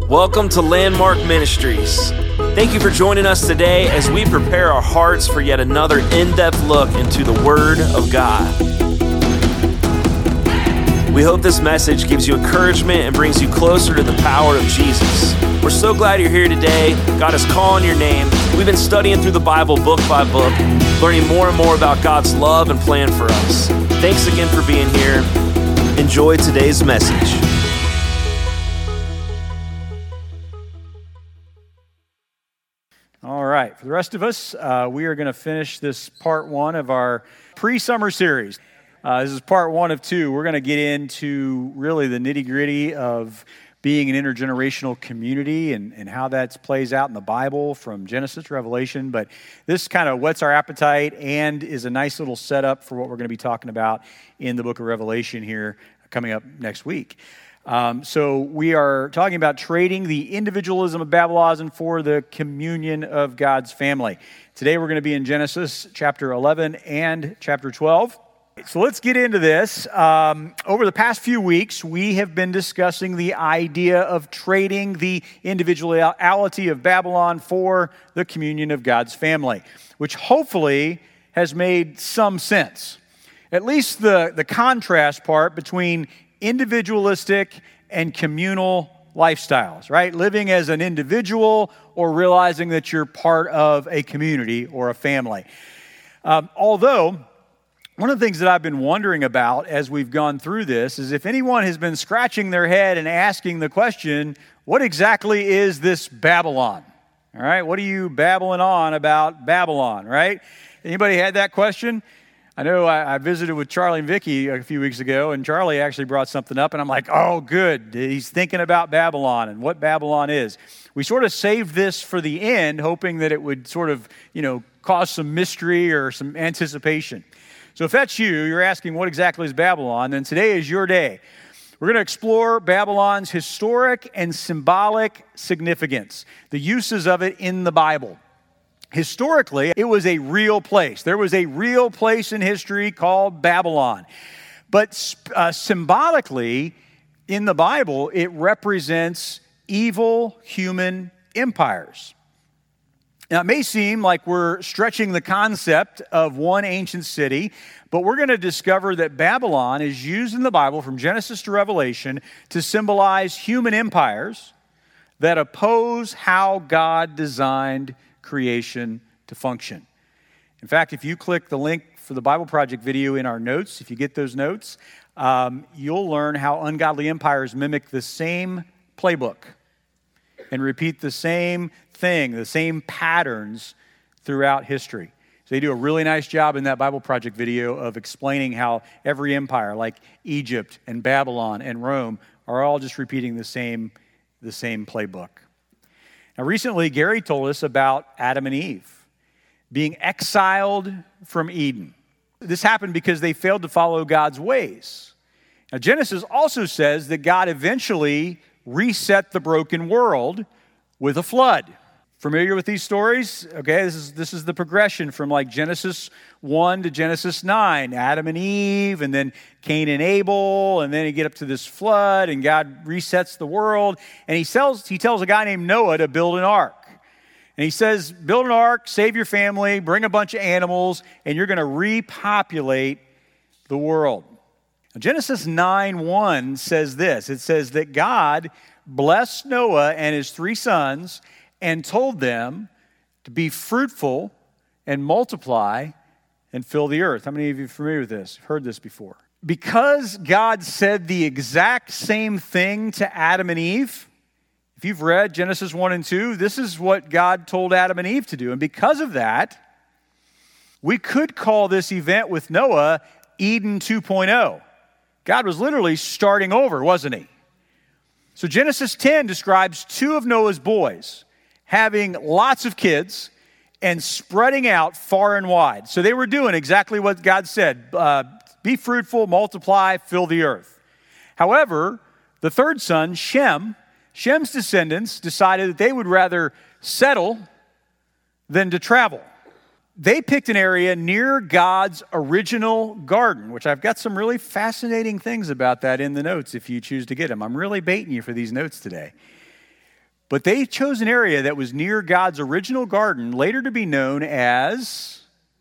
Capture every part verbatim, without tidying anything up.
Welcome to Landmark Ministries. Thank you for joining us today as we prepare our hearts for yet another in-depth look into the Word of God. We hope this message gives you encouragement and brings you closer to the power of Jesus. We're so glad you're here today. God is calling your name. We've been studying through the Bible book by book, learning more and more about God's love and plan for us. Thanks again for being here. Enjoy today's message. All right, for the rest of us, uh, we are going to finish this part one of our pre-summer series. Uh, this is part one of two. We're going to get into really the nitty-gritty of being an intergenerational community and, and how that plays out in the Bible from Genesis to Revelation. But this kind of whets our appetite and is a nice little setup for what we're going to be talking about in the book of Revelation here coming up next week. Um, so we are talking about trading the individualism of Babylon for the communion of God's family. Today we're going to be in Genesis chapter eleven and chapter twelve. So let's get into this. Um, over the past few weeks, we have been discussing the idea of trading the individuality of Babylon for the communion of God's family, which hopefully has made some sense. At least the, the contrast part between individualistic and communal lifestyles, right? Living as an individual or realizing that you're part of a community or a family. Um, although, one of the things that I've been wondering about as we've gone through this is if anyone has been scratching their head and asking the question, what exactly is this Babylon? All right, what are you babbling on about Babylon, right? Anybody had that question? I know I, I visited with Charlie and Vicky a few weeks ago, and Charlie actually brought something up, and I'm like, oh, good. He's thinking about Babylon and what Babylon is. We sort of saved this for the end, hoping that it would sort of, you know, cause some mystery or some anticipation. So if that's you, you're asking what exactly is Babylon, then today is your day. We're going to explore Babylon's historic and symbolic significance, the uses of it in the Bible. Historically, it was a real place. There was a real place in history called Babylon. But uh, symbolically, in the Bible, it represents evil human empires. Now, it may seem like we're stretching the concept of one ancient city, but we're going to discover that Babylon is used in the Bible from Genesis to Revelation to symbolize human empires that oppose how God designed creation to function. In fact, if you click the link for the Bible Project video in our notes, if you get those notes, um, you'll learn how ungodly empires mimic the same playbook and repeat the same thing, the same patterns throughout history. So they do a really nice job in that Bible Project video of explaining how every empire, like Egypt and Babylon and Rome, are all just repeating the same, the same playbook. Now, recently, Gary told us about Adam and Eve being exiled from Eden. This happened because they failed to follow God's ways. Now, Genesis also says that God eventually reset the broken world with a flood. Familiar with these stories? Okay, this is this is the progression from like Genesis one to Genesis nine. Adam and Eve, and then Cain and Abel, and then you get up to this flood, and God resets the world. And he tells, he tells a guy named Noah to build an ark. And he says, build an ark, save your family, bring a bunch of animals, and you're going to repopulate the world. Now, Genesis nine one says this. It says that God blessed Noah and his three sons and told them to be fruitful and multiply and fill the earth. How many of you are familiar with this? Heard this before? Because God said the exact same thing to Adam and Eve, if you've read Genesis one and two, this is what God told Adam and Eve to do. And because of that, we could call this event with Noah Eden two point oh. God was literally starting over, wasn't he? So Genesis ten describes two of Noah's boys having lots of kids and spreading out far and wide. So they were doing exactly what God said. Uh, be fruitful, multiply, fill the earth. However, the third son, Shem, Shem's descendants decided that they would rather settle than to travel. They picked an area near God's original garden, which I've got some really fascinating things about that in the notes if you choose to get them. I'm really baiting you for these notes today. But they chose an area that was near God's original garden, later to be known as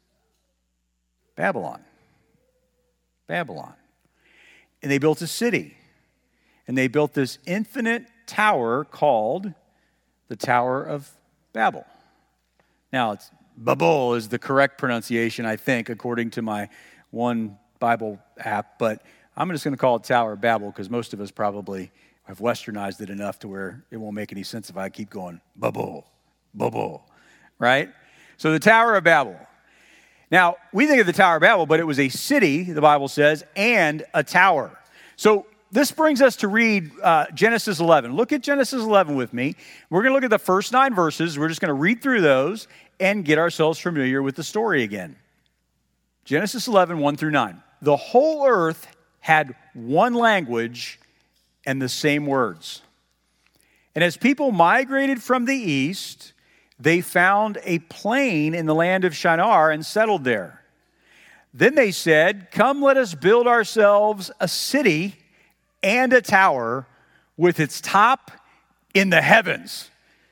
Babylon. Babylon. And they built a city. And they built this infinite tower called the Tower of Babel. Now, it's Babel is the correct pronunciation, I think, according to my one Bible app. But I'm just going to call it Tower of Babel because most of us probably have westernized it enough to where it won't make any sense if I keep going, Babel, Babel, right? So the Tower of Babel. Now, we think of the Tower of Babel, but it was a city, the Bible says, and a tower. So this brings us to read uh, Genesis eleven. Look at Genesis eleven with me. We're going to look at the first nine verses. We're just going to read through those and get ourselves familiar with the story again. Genesis eleven, one through nine. The whole earth had one language and the same words. And as people migrated from the east, they found a plain in the land of Shinar and settled there. Then they said, "Come, let us build ourselves a city and a tower with its top in the heavens.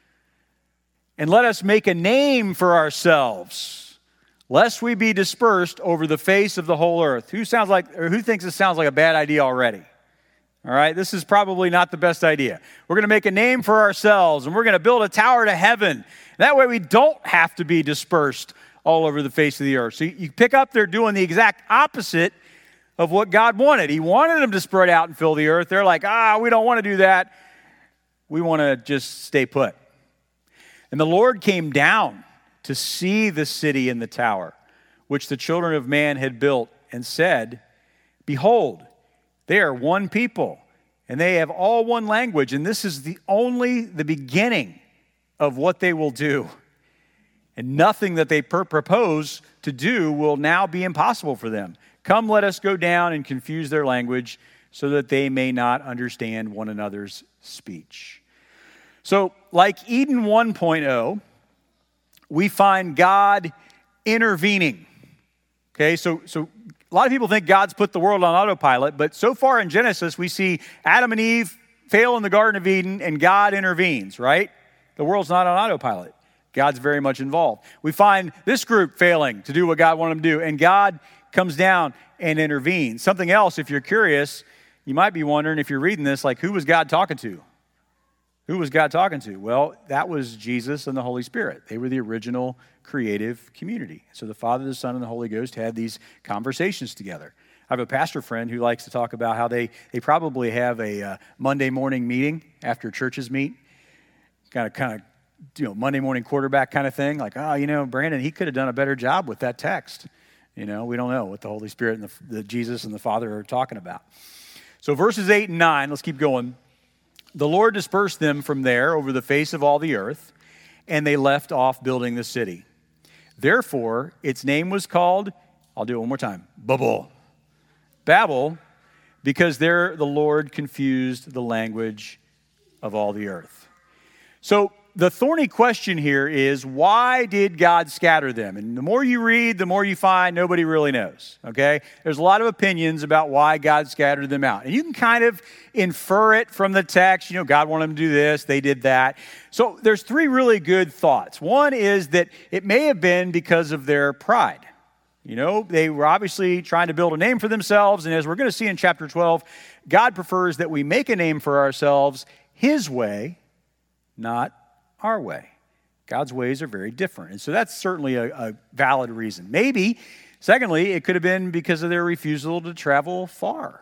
And let us make a name for ourselves, lest we be dispersed over the face of the whole earth." Who sounds like, or who thinks this sounds like a bad idea already? All right, this is probably not the best idea. We're going to make a name for ourselves, and we're going to build a tower to heaven. That way we don't have to be dispersed all over the face of the earth. So you pick up, they're doing the exact opposite of what God wanted. He wanted them to spread out and fill the earth. They're like, ah, we don't want to do that. We want to just stay put. And the Lord came down to see the city and the tower, which the children of man had built, and said, "Behold, they are one people, and they have all one language, and this is the only the beginning of what they will do. And nothing that they per- propose to do will now be impossible for them. Come, let us go down and confuse their language, so that they may not understand one another's speech." So, like Eden one point oh, we find God intervening. Okay, so so a lot of people think God's put the world on autopilot, but so far in Genesis, we see Adam and Eve fail in the Garden of Eden, and God intervenes, right? The world's not on autopilot. God's very much involved. We find this group failing to do what God wanted them to do, and God comes down and intervenes. Something else, if you're curious, you might be wondering, if you're reading this, like, who was God talking to? Who was God talking to? Well, that was Jesus and the Holy Spirit. They were the original creative community. So the Father, the Son, and the Holy Ghost had these conversations together. I have a pastor friend who likes to talk about how they, they probably have a uh, Monday morning meeting after churches meet, kind of, kind of, you know, Monday morning quarterback kind of thing. Like, oh, you know, Brandon, he could have done a better job with that text. You know, we don't know what the Holy Spirit and the, the Jesus and the Father are talking about. So verses eight and nine, let's keep going. The Lord dispersed them from there over the face of all the earth, and they left off building the city. Therefore, its name was called, I'll do it one more time, Babel. Babel, because there the Lord confused the language of all the earth. So the thorny question here is, why did God scatter them? And the more you read, the more you find nobody really knows, okay? There's a lot of opinions about why God scattered them out. And you can kind of infer it from the text. You know, God wanted them to do this, they did that. So there's three really good thoughts. One is that it may have been because of their pride. You know, they were obviously trying to build a name for themselves. And as we're going to see in chapter twelve, God prefers that we make a name for ourselves His way, not our way. God's ways are very different. And so that's certainly a, a valid reason. Maybe, secondly, it could have been because of their refusal to travel far.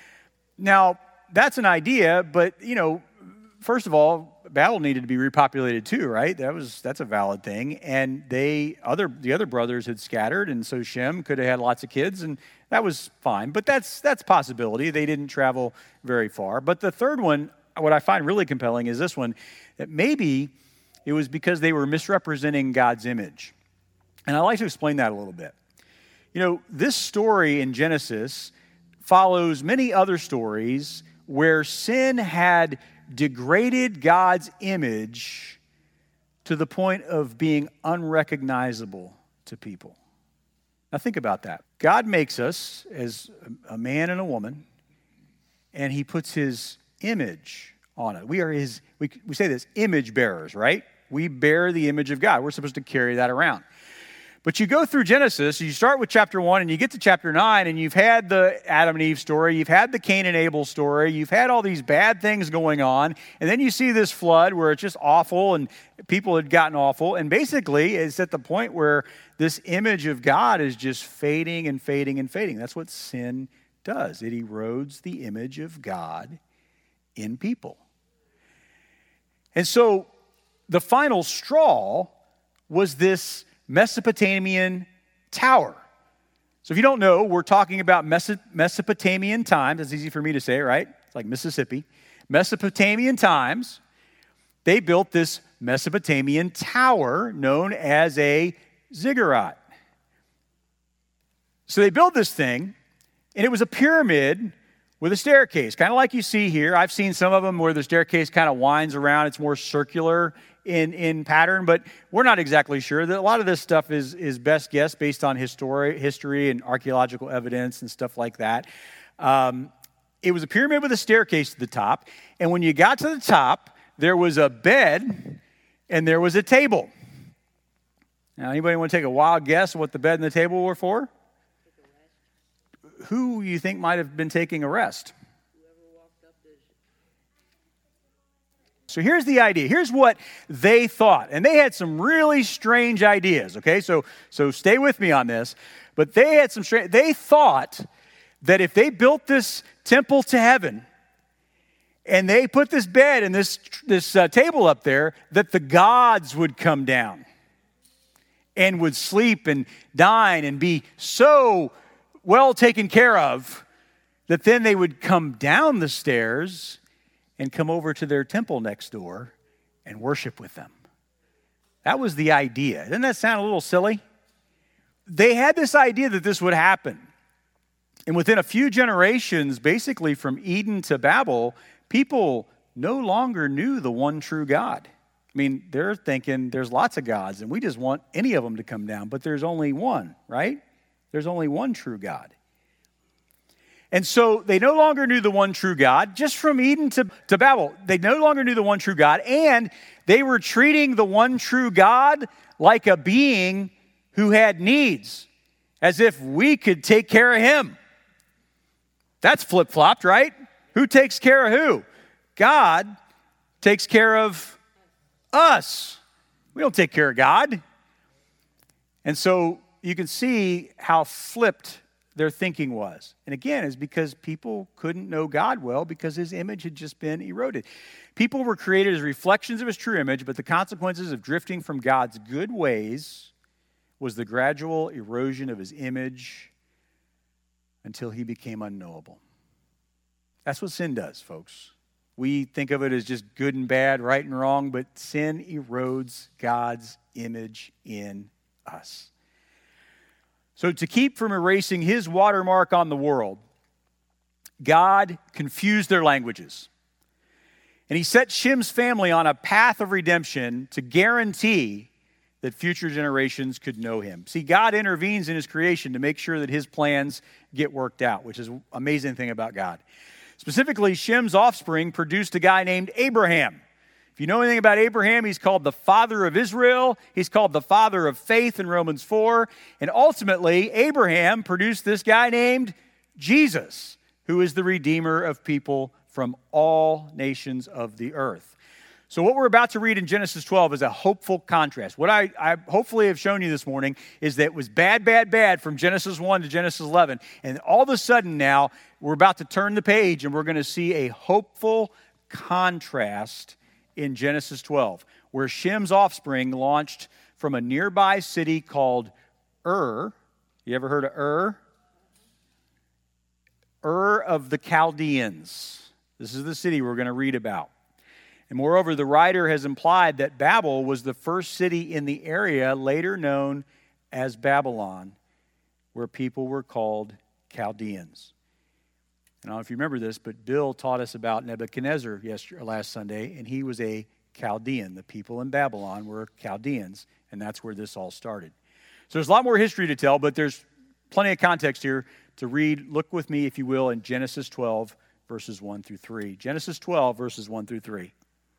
Now, that's an idea, but, you know, first of all, Babel needed to be repopulated too, right? That was that's a valid thing. And they other the other brothers had scattered, and so Shem could have had lots of kids, and that was fine. But that's that's a possibility. They didn't travel very far. But the third one, what I find really compelling is this one, that maybe it was because they were misrepresenting God's image. And I'd like to explain that a little bit. You know, this story in Genesis follows many other stories where sin had degraded God's image to the point of being unrecognizable to people. Now think about that. God makes us as a man and a woman, and He puts His image on it. We are his, we, we say this, image bearers, right? We bear the image of God. We're supposed to carry that around. But you go through Genesis, you start with chapter one and you get to chapter nine, and you've had the Adam and Eve story, you've had the Cain and Abel story, you've had all these bad things going on, and then you see this flood where it's just awful and people had gotten awful, and basically it's at the point where this image of God is just fading and fading and fading. That's what sin does. It erodes the image of God in people. And so the final straw was this Mesopotamian tower. So if you don't know, we're talking about Mesopotamian times. It's easy for me to say, right? It's like Mississippi. Mesopotamian times, they built this Mesopotamian tower known as a ziggurat. So they built this thing, and it was a pyramid with a staircase, kind of like you see here. I've seen some of them where the staircase kind of winds around. It's more circular in, in pattern, but we're not exactly sure. That a lot of this stuff is, is best guessed based on history, history and archaeological evidence and stuff like that. Um, it was a pyramid with a staircase to the top, and when you got to the top, there was a bed and there was a table. Now, anybody want to take a wild guess what the bed and the table were for? Who you think might have been taking a rest? So here's the idea. Here's what they thought. And they had some really strange ideas, okay? So, so stay with me on this. But they had some strange, they thought that if they built this temple to heaven and they put this bed and this, this uh, table up there, that the gods would come down and would sleep and dine and be so well taken care of that then they would come down the stairs and come over to their temple next door and worship with them. That was the idea. Doesn't that sound a little silly? They had this idea that this would happen. And within a few generations, basically from Eden to Babel, people no longer knew the one true God. I mean, they're thinking there's lots of gods and we just want any of them to come down, but there's only one, right? There's only one true God. And so they no longer knew the one true God, just from Eden to, to Babel. They no longer knew the one true God, and they were treating the one true God like a being who had needs, as if we could take care of him. That's flip-flopped, right? Who takes care of who? God takes care of us. We don't take care of God. And so you can see how flipped their thinking was. And again, it's because people couldn't know God well because his image had just been eroded. People were created as reflections of his true image, but the consequences of drifting from God's good ways was the gradual erosion of his image until he became unknowable. That's what sin does, folks. We think of it as just good and bad, right and wrong, but sin erodes God's image in us. So to keep from erasing his watermark on the world, God confused their languages. And he set Shem's family on a path of redemption to guarantee that future generations could know him. See, God intervenes in his creation to make sure that his plans get worked out, which is an amazing thing about God. Specifically, Shem's offspring produced a guy named Abraham. If you know anything about Abraham, he's called the father of Israel. He's called the father of faith in Romans four. And ultimately, Abraham produced this guy named Jesus, who is the Redeemer of people from all nations of the earth. So what we're about to read in Genesis twelve is a hopeful contrast. What I, I hopefully have shown you this morning is that it was bad, bad, bad from Genesis one to Genesis eleven. And all of a sudden now, we're about to turn the page and we're going to see a hopeful contrast in Genesis twelve, where Shem's offspring launched from a nearby city called Ur. You ever heard of Ur? Ur of the Chaldeans. This is the city we're going to read about. And moreover, the writer has implied that Babel was the first city in the area later known as Babylon, where people were called Chaldeans. I don't know if you remember this, but Bill taught us about Nebuchadnezzar yesterday, last Sunday, and he was a Chaldean. The people in Babylon were Chaldeans, and that's where this all started. So there's a lot more history to tell, but there's plenty of context here to read. Look with me, if you will, in Genesis twelve, verses one through three. Genesis twelve, verses one through three.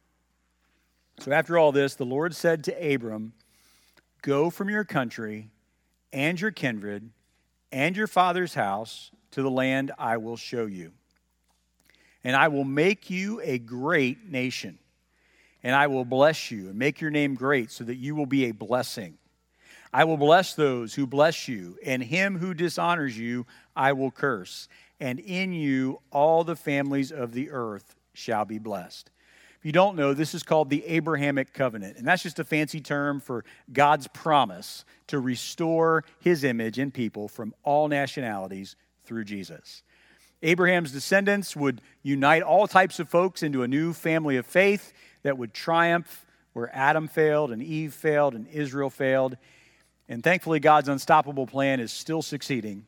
So after all this, the Lord said to Abram, "Go from your country and your kindred and your father's house to the land I will show you. And I will make you a great nation. And I will bless you and make your name great so that you will be a blessing. I will bless those who bless you, and him who dishonors you I will curse. And in you all the families of the earth shall be blessed." If you don't know, this is called the Abrahamic covenant. And that's just a fancy term for God's promise to restore his image in people from all nationalities through Jesus. Abraham's descendants would unite all types of folks into a new family of faith that would triumph where Adam failed and Eve failed and Israel failed. And thankfully, God's unstoppable plan is still succeeding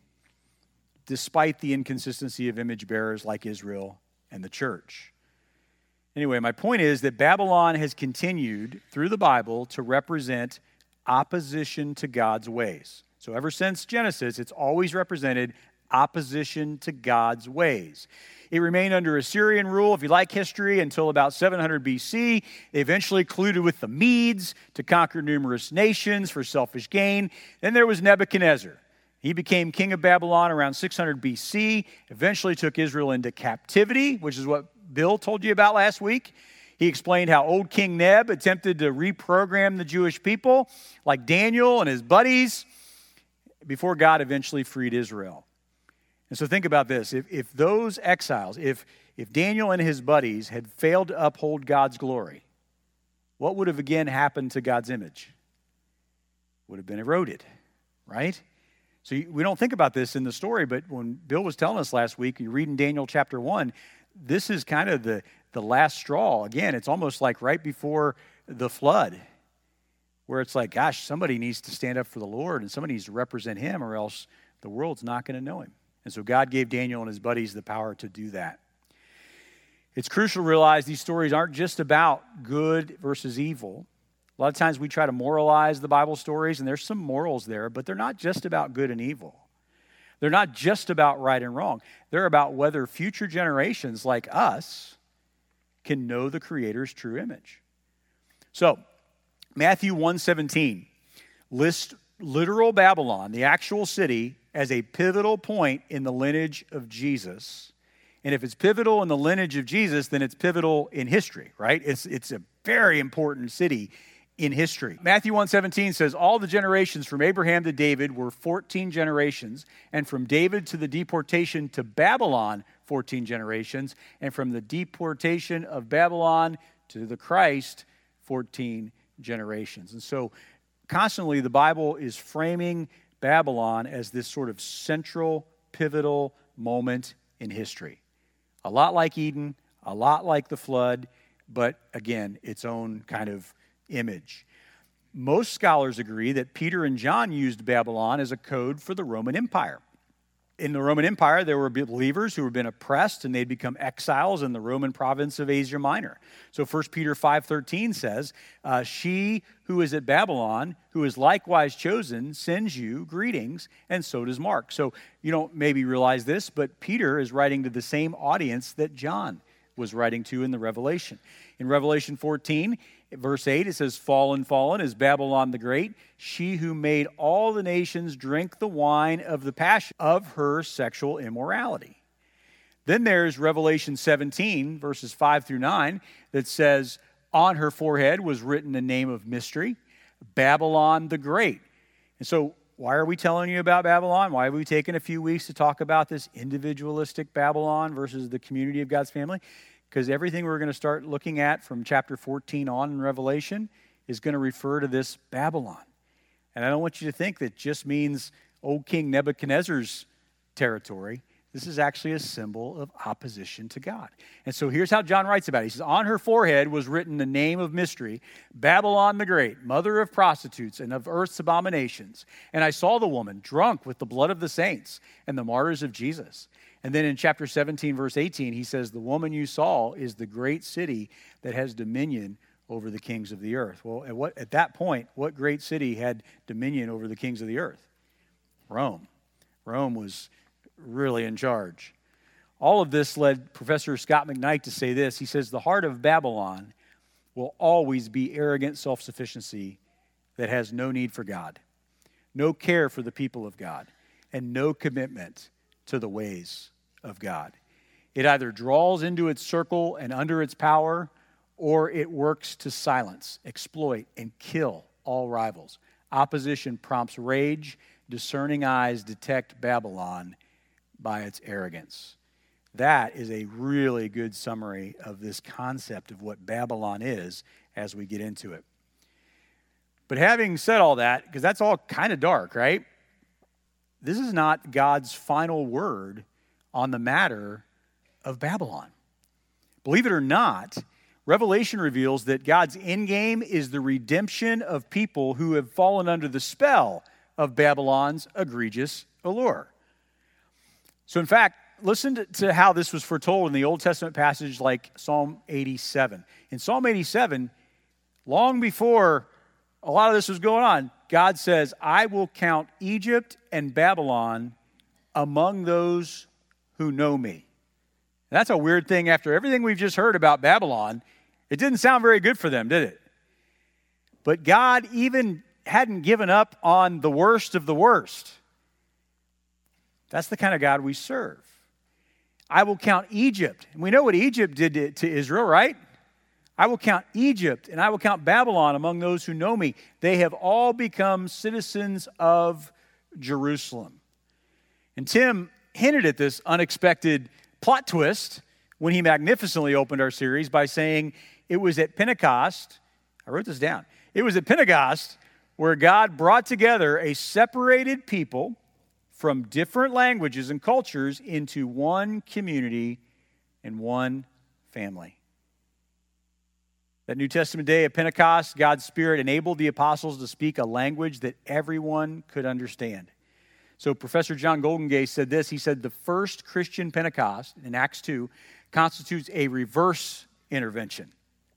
despite the inconsistency of image bearers like Israel and the church. Anyway, my point is that Babylon has continued through the Bible to represent opposition to God's ways. So ever since Genesis, it's always represented opposition to God's ways. It remained under Assyrian rule, if you like history, until about seven hundred B C. They eventually colluded with the Medes to conquer numerous nations for selfish gain. Then there was Nebuchadnezzar. He became king of Babylon around six hundred B C, eventually took Israel into captivity, which is what Bill told you about last week. He explained how old King Neb attempted to reprogram the Jewish people, like Daniel and his buddies, before God eventually freed Israel. And so think about this. If, if those exiles, if, if Daniel and his buddies had failed to uphold God's glory, what would have again happened to God's image? Would have been eroded, right? So we don't think about this in the story, but when Bill was telling us last week, you read in Daniel chapter one, this is kind of the, the last straw. Again, it's almost like right before the flood, where it's like, gosh, somebody needs to stand up for the Lord and somebody needs to represent him, or else the world's not going to know him. And so God gave Daniel and his buddies the power to do that. It's crucial to realize these stories aren't just about good versus evil. A lot of times we try to moralize the Bible stories, and there's some morals there, but they're not just about good and evil. They're not just about right and wrong. They're about whether future generations like us can know the Creator's true image. So, Matthew one seventeen lists literal Babylon, the actual city, as a pivotal point in the lineage of Jesus. And if it's pivotal in the lineage of Jesus, then it's pivotal in history, right? It's, it's a very important city in history. Matthew one seventeen says, all the generations from Abraham to David were fourteen generations, and from David to the deportation to Babylon, fourteen generations, and from the deportation of Babylon to the Christ, fourteen generations. And so constantly the Bible is framing Babylon as this sort of central, pivotal moment in history. A lot like Eden, a lot like the flood, but again, its own kind of image. Most scholars agree that Peter and John used Babylon as a code for the Roman Empire. In the Roman Empire, there were believers who had been oppressed and they'd become exiles in the Roman province of Asia Minor. So First Peter five thirteen says, uh, she who is at Babylon, who is likewise chosen, sends you greetings, and so does Mark. So you don't maybe realize this, but Peter is writing to the same audience that John was writing to in the Revelation. In Revelation fourteen, verse eight, it says, fallen, fallen is Babylon the Great, she who made all the nations drink the wine of the passion of her sexual immorality. Then there's Revelation seventeen, verses five through nine, that says, on her forehead was written a name of mystery, Babylon the Great. And so why are we telling you about Babylon? Why have we taken a few weeks to talk about this individualistic Babylon versus the community of God's family? Because everything we're going to start looking at from chapter fourteen on in Revelation is going to refer to this Babylon. And I don't want you to think that just means old King Nebuchadnezzar's territory. This is actually a symbol of opposition to God. And so here's how John writes about it. He says, on her forehead was written the name of mystery, Babylon the Great, mother of prostitutes and of earth's abominations. And I saw the woman drunk with the blood of the saints and the martyrs of Jesus. And then in chapter seventeen, verse eighteen, he says, the woman you saw is the great city that has dominion over the kings of the earth. Well, at, what, at that point, what great city had dominion over the kings of the earth? Rome. Rome was really in charge. All of this led Professor Scott McKnight to say this. He says, the heart of Babylon will always be arrogant self-sufficiency that has no need for God, no care for the people of God, and no commitment to the ways of God. It either draws into its circle and under its power, or it works to silence, exploit, and kill all rivals. Opposition prompts rage. Discerning eyes detect Babylon by its arrogance. That is a really good summary of this concept of what Babylon is as we get into it. But having said all that, because that's all kind of dark, right? This is not God's final word on the matter of Babylon. Believe it or not, Revelation reveals that God's end game is the redemption of people who have fallen under the spell of Babylon's egregious allure. So in fact, listen to how this was foretold in the Old Testament passage like Psalm eighty-seven. In Psalm eighty-seven, long before a lot of this was going on, God says, I will count Egypt and Babylon among those who know me. And that's a weird thing after everything we've just heard about Babylon. It didn't sound very good for them, did it? But God even hadn't given up on the worst of the worst. That's the kind of God we serve. I will count Egypt. And we know what Egypt did to, to Israel, right? I will count Egypt and I will count Babylon among those who know me. They have all become citizens of Jerusalem. And Tim hinted at this unexpected plot twist when he magnificently opened our series by saying it was at Pentecost. I wrote this down. It was at Pentecost where God brought together a separated people from different languages and cultures into one community and one family. That New Testament day of Pentecost, God's Spirit enabled the apostles to speak a language that everyone could understand. So Professor John Goldengay said this. He said the first Christian Pentecost in Acts two constitutes a reverse intervention,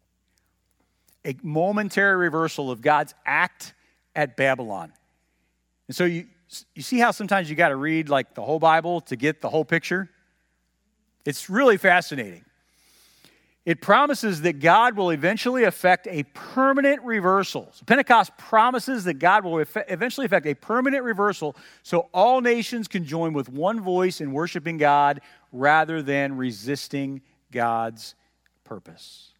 a momentary reversal of God's act at Babylon. And so you You see how sometimes you got to read like the whole Bible to get the whole picture? It's really fascinating. It promises that God will eventually effect a permanent reversal. So Pentecost promises that God will eff- eventually effect a permanent reversal so all nations can join with one voice in worshiping God rather than resisting God's purpose.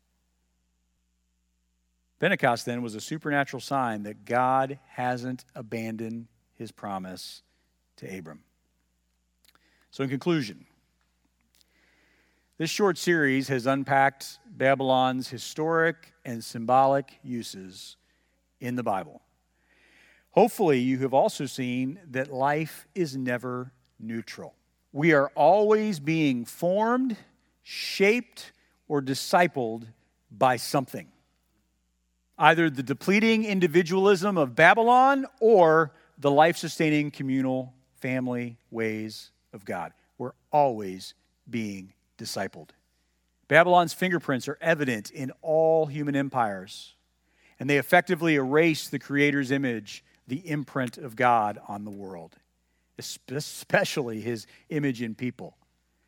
Pentecost then was a supernatural sign that God hasn't abandoned his promise to Abram. So in conclusion, this short series has unpacked Babylon's historic and symbolic uses in the Bible. Hopefully, you have also seen that life is never neutral. We are always being formed, shaped, or discipled by something. Either the depleting individualism of Babylon or the life-sustaining communal family ways of God. We're always being discipled. Babylon's fingerprints are evident in all human empires, and they effectively erase the Creator's image, the imprint of God on the world, especially his image in people.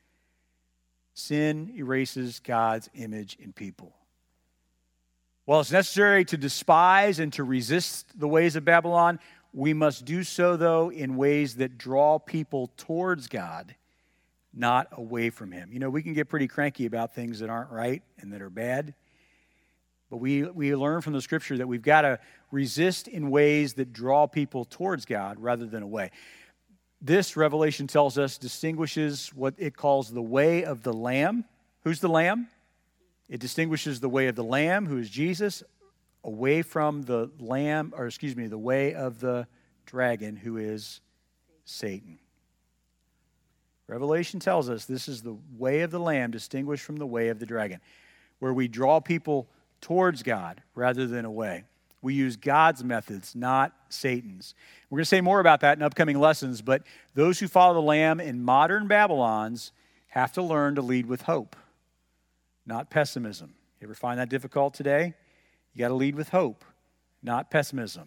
Sin erases God's image in people. While it's necessary to despise and to resist the ways of Babylon, we must do so, though, in ways that draw people towards God, not away from him. You know, we can get pretty cranky about things that aren't right and that are bad. But we, we learn from the Scripture that we've got to resist in ways that draw people towards God rather than away. This, Revelation tells us, distinguishes what it calls the way of the Lamb. Who's the Lamb? It distinguishes the way of the Lamb, who is Jesus, away from the lamb, or excuse me, the way of the dragon, who is Satan. Revelation tells us this is the way of the Lamb distinguished from the way of the dragon, where we draw people towards God rather than away. We use God's methods, not Satan's. We're going to say more about that in upcoming lessons, but those who follow the Lamb in modern Babylons have to learn to lead with hope, not pessimism. You ever find that difficult today? You got to lead with hope, not pessimism.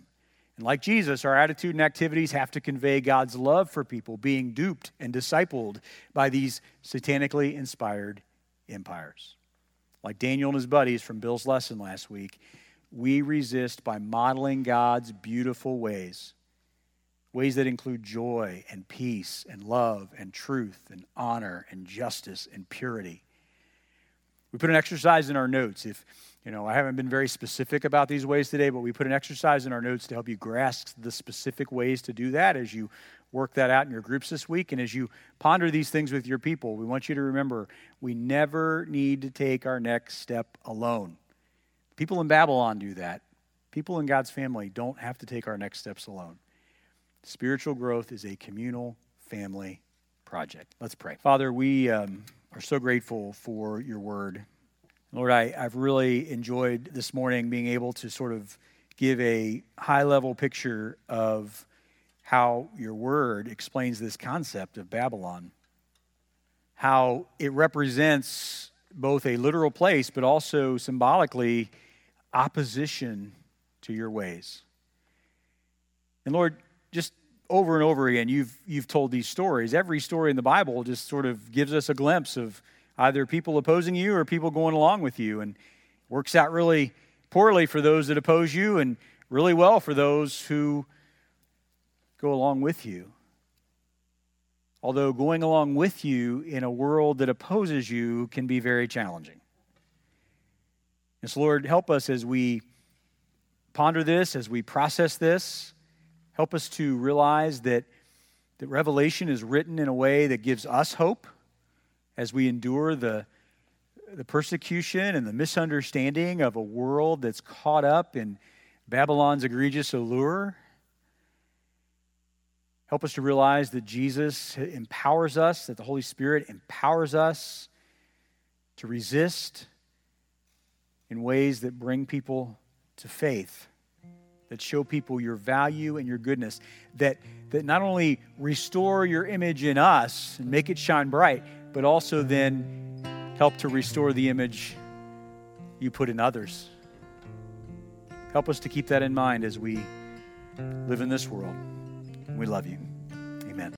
And like Jesus, our attitude and activities have to convey God's love for people being duped and discipled by these satanically inspired empires. Like Daniel and his buddies from Bill's lesson last week, we resist by modeling God's beautiful ways, ways that include joy and peace and love and truth and honor and justice and purity. We put an exercise in our notes. If, you know, I haven't been very specific about these ways today, but we put an exercise in our notes to help you grasp the specific ways to do that as you work that out in your groups this week. And as you ponder these things with your people, we want you to remember we never need to take our next step alone. People in Babylon do that. People in God's family don't have to take our next steps alone. Spiritual growth is a communal family project. Let's pray. Father, we um, are so grateful for your word. Lord, I, I've really enjoyed this morning being able to sort of give a high-level picture of how your word explains this concept of Babylon, how it represents both a literal place, but also symbolically opposition to your ways. And Lord, just over and over again, you've you've told these stories. Every story in the Bible just sort of gives us a glimpse of either people opposing you or people going along with you, and works out really poorly for those that oppose you and really well for those who go along with you. Although going along with you in a world that opposes you can be very challenging. And so, Lord, help us as we ponder this, as we process this. Help us to realize that, that Revelation is written in a way that gives us hope as we endure the, the persecution and the misunderstanding of a world that's caught up in Babylon's egregious allure. Help us to realize that Jesus empowers us, that the Holy Spirit empowers us to resist in ways that bring people to faith, that show people your value and your goodness, that, that not only restore your image in us and make it shine bright, but also then help to restore the image you put in others. Help us to keep that in mind as we live in this world. We love you.